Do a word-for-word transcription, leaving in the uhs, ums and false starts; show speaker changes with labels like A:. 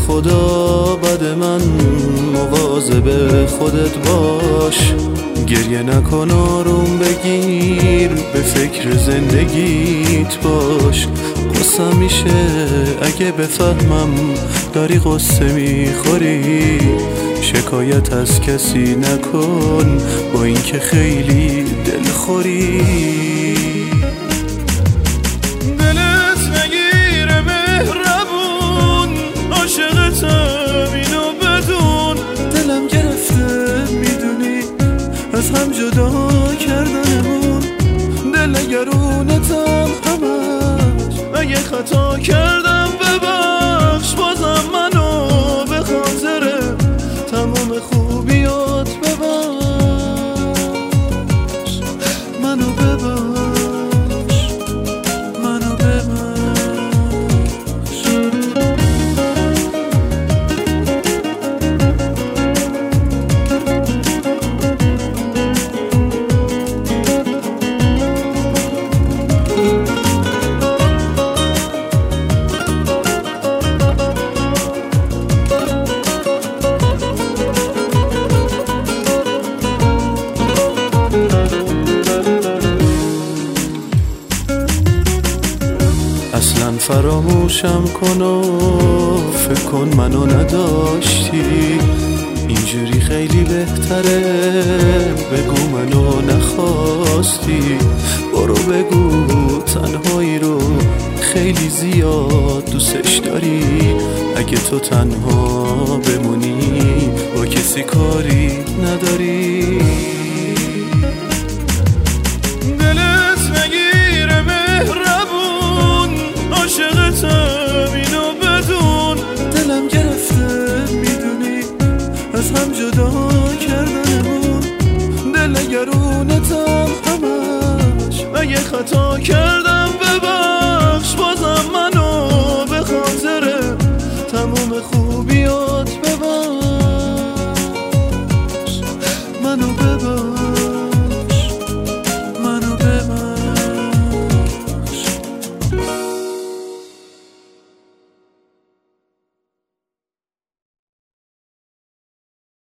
A: خدا بد من مواظب خودت باش. گریه نکن آروم بگیر به فکر زندگیت باش. قصه میشه اگه بفهمم داری قصه میخوری. شکایت از کسی نکن با اینکه خیلی دلخوری. دلت نگیره مهربون عاشقتم اینو بدون. دلم گرفته میدونی از هم جدا کردنمون. دل نگرونتم همش اگه خطا کردم ببخش. بازم منو به خاطر تمام خوبیات ببخش. منو ببخش منو ببخش. اصلا فراموشم کن و فکر کن منو نداشتی. اینجوری خیلی بهتره بگو منو نخواستی. برو بگو تنهایی رو خیلی زیاد دوستش داری. اگه تو تنها بمونی با کسی کاری نداری. عاشقتم اینو بدون. دلم گرفته میدونی از هم جدا کردنمون. دل نگرونتم همش اگه خطا کردم